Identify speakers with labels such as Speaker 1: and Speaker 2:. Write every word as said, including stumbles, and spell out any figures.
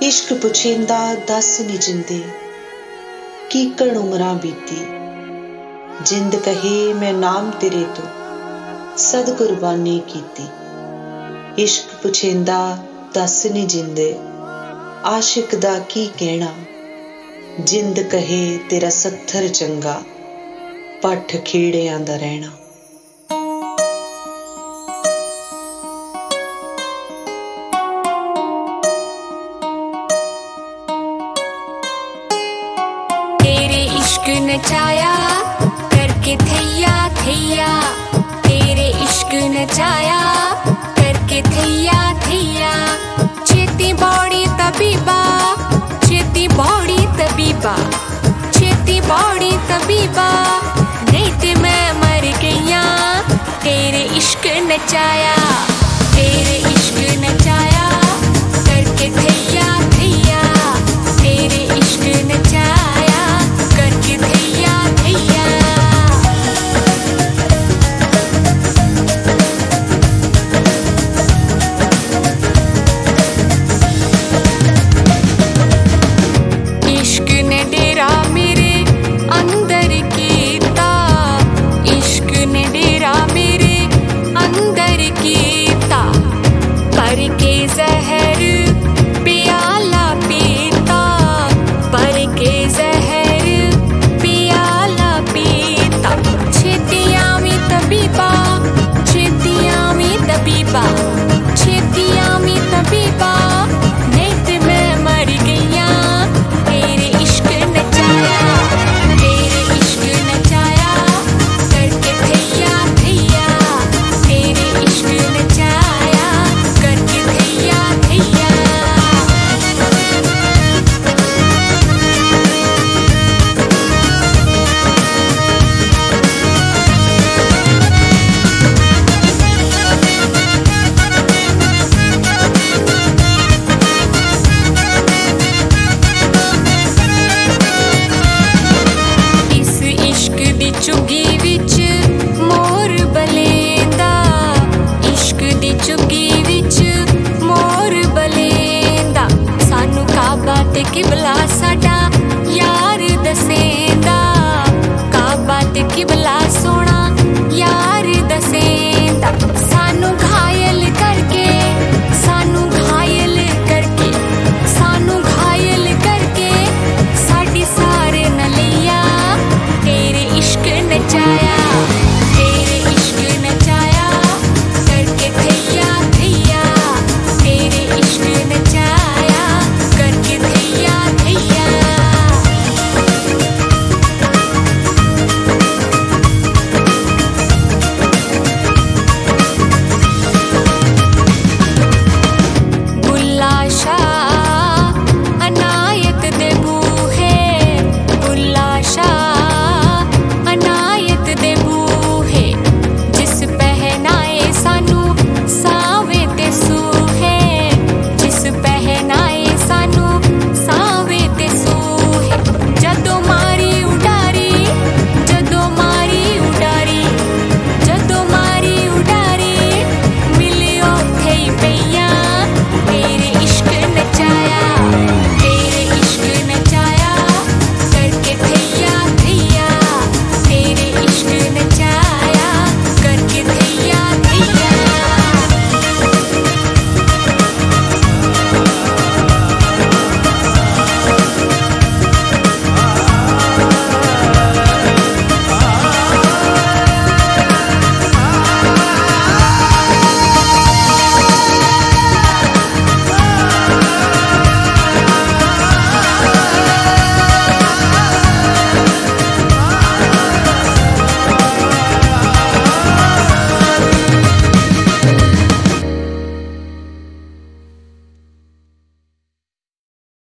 Speaker 1: इश्क पुछेंदा दस नी जिंदे कीकण उमरां बीती। जिंद कहे मैं नाम तेरे तो सद कुर्बानी कीती। इश्क पुछेंदा दस नी जिंदे आशिक दा की कहना। जिंद कहे तेरा सत्थर चंगा पठ खेड़ियां दा रहना।
Speaker 2: इश्क नचाया करके थैया थैया, तेरे इश्क नचाया करके थैया थैया। छेती बौड़ी तबीबा, छेती बौड़ी तबीबा, छेती बौड़ी तबीबा, नहीं ते मैं मर गईया। तेरे इश्क नचाया, तेरे इश्क नचाया करके थैया थैया, तेरे इश्क नचाया करके थैया थैया। इश्क ने डेरा मेरे अंदर कीता, इश्क ने डेरा मेरे अंदर कीता। पर के जहर प्याला पीता, पर के जहर प्याला पीता। छेतियां मी तबीबा, छेतियां मी तबीबा, छेतियां मी तबीबा, नहीं ते मैं मर गईया। तेरे इश्क नचाया, तेरे इश्क नचाया करके थैया थैया, तेरे इश्क नचाया करके थैया थैया। इस इश्क दी चुगी विच मोर बलेंदा, इश्क दी चुगी विच मोर बलेंदा। सानू काबा ते किबला